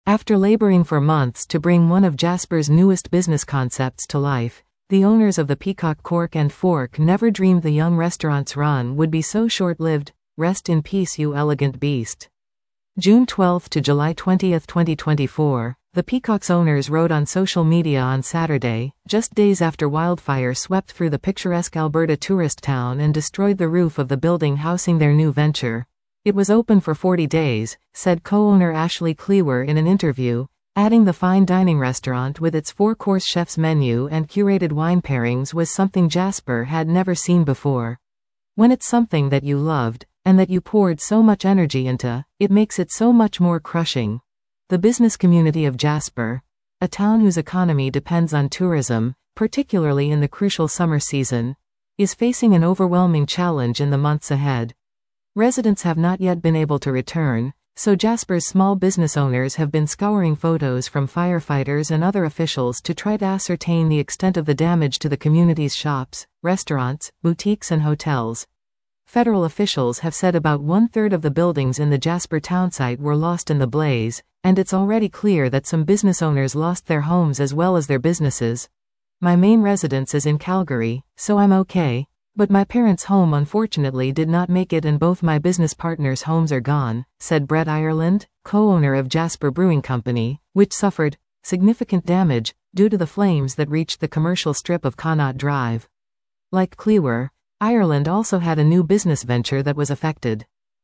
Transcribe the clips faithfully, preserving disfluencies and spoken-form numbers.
After laboring for months to bring one of Jasper's newest business concepts to life, the owners of the Peacock Cork and Fork never dreamed the young restaurant's run would be so short-lived. Rest in peace, you elegant beast. June twelfth to July twentieth twenty twenty-four, the Peacock's owners wrote on social media on Saturday, just days after wildfire swept through the picturesque Alberta tourist town and destroyed the roof of the building housing their new venture. It was open for forty days, said co-owner Ashley Clewer in an interview, adding the fine dining restaurant with its four-course chef's menu and curated wine pairings was something Jasper had never seen before. When it's something that you loved, and that you poured so much energy into, it makes it so much more crushing. The business community of Jasper, a town whose economy depends on tourism, particularly in the crucial summer season, is facing an overwhelming challenge in the months ahead. Residents have not yet been able to return, so Jasper's small business owners have been scouring photos from firefighters and other officials to try to ascertain the extent of the damage to the community's shops, restaurants, boutiques and hotels. Federal officials have said about one-third of the buildings in the Jasper townsite were lost in the blaze, and it's already clear that some business owners lost their homes as well as their businesses. My main residence is in Calgary, so I'm okay. But my parents' home unfortunately did not make it and both my business partners' homes are gone, said Brett Ireland, co-owner of Jasper Brewing Company, which suffered significant damage due to the flames that reached the commercial strip of Connaught Drive. Like Clewer, Ireland also had a new business venture that was affected.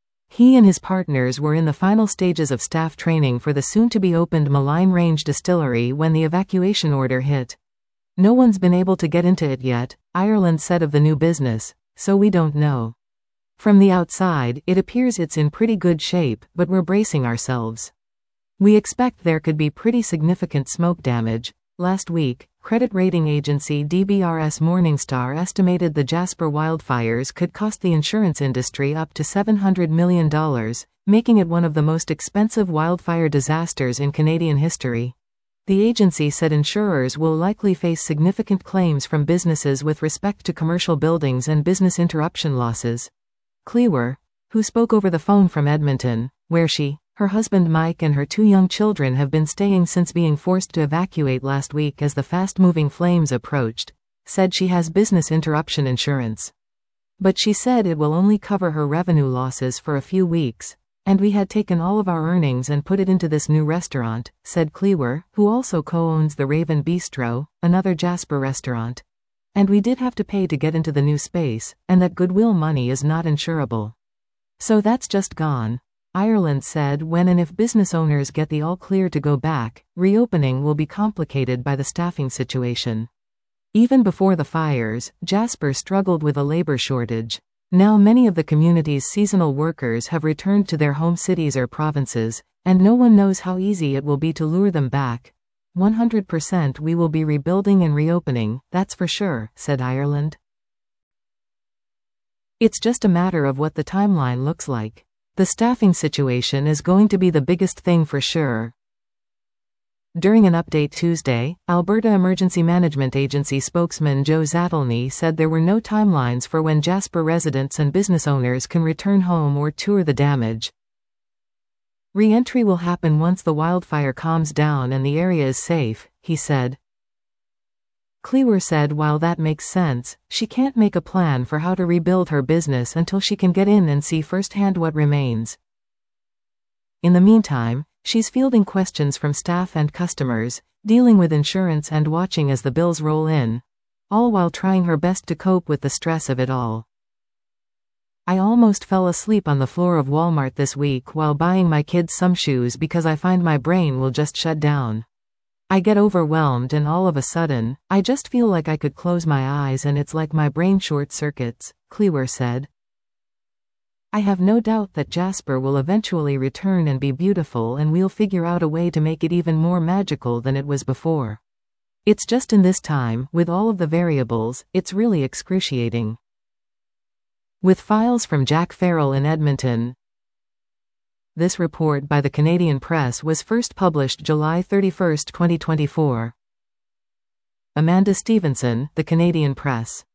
He and his partners were in the final stages of staff training for the soon-to-be-opened Malign Range Distillery when the evacuation order hit. No one's been able to get into it yet, Ireland said of the new business, so we don't know. From the outside, it appears it's in pretty good shape, but we're bracing ourselves. We expect there could be pretty significant smoke damage. Last week, credit rating agency D B R S Morningstar estimated the Jasper wildfires could cost the insurance industry up to seven hundred million dollars, making it one of the most expensive wildfire disasters in Canadian history. The agency said insurers will likely face significant claims from businesses with respect to commercial buildings and business interruption losses. Clewer, who spoke over the phone from Edmonton, where she, her husband Mike and her two young children have been staying since being forced to evacuate last week as the fast-moving flames approached, said she has business interruption insurance. But she said it will only cover her revenue losses for a few weeks. And we had taken all of our earnings and put it into this new restaurant, said Clewer, who also co-owns the Raven Bistro, another Jasper restaurant. And we did have to pay to get into the new space, and that goodwill money is not insurable. So that's just gone. Ireland said when and if business owners get the all clear to go back, reopening will be complicated by the staffing situation. Even before the fires, Jasper struggled with a labor shortage. Now many of the community's seasonal workers have returned to their home cities or provinces, and no one knows how easy it will be to lure them back. one hundred percent we will be rebuilding and reopening, that's for sure, said Ireland. It's just a matter of what the timeline looks like. The staffing situation is going to be the biggest thing for sure. During an update Tuesday, Alberta Emergency Management Agency spokesman Joe Zatlny said there were no timelines for when Jasper residents and business owners can return home or tour the damage. Re-entry will happen once the wildfire calms down and the area is safe, he said. Clewer said while that makes sense, she can't make a plan for how to rebuild her business until she can get in and see firsthand what remains. In the meantime, she's fielding questions from staff and customers, dealing with insurance and watching as the bills roll in, all while trying her best to cope with the stress of it all. I almost fell asleep on the floor of Walmart this week while buying my kids some shoes because I find my brain will just shut down. I get overwhelmed and all of a sudden, I just feel like I could close my eyes and it's like my brain short circuits, Clewer said. I have no doubt that Jasper will eventually return and be beautiful and we'll figure out a way to make it even more magical than it was before. It's just in this time, with all of the variables, it's really excruciating. With files from Jack Farrell in Edmonton. This report by the Canadian Press was first published July thirty-first, twenty twenty-four. Amanda Stevenson, The Canadian Press.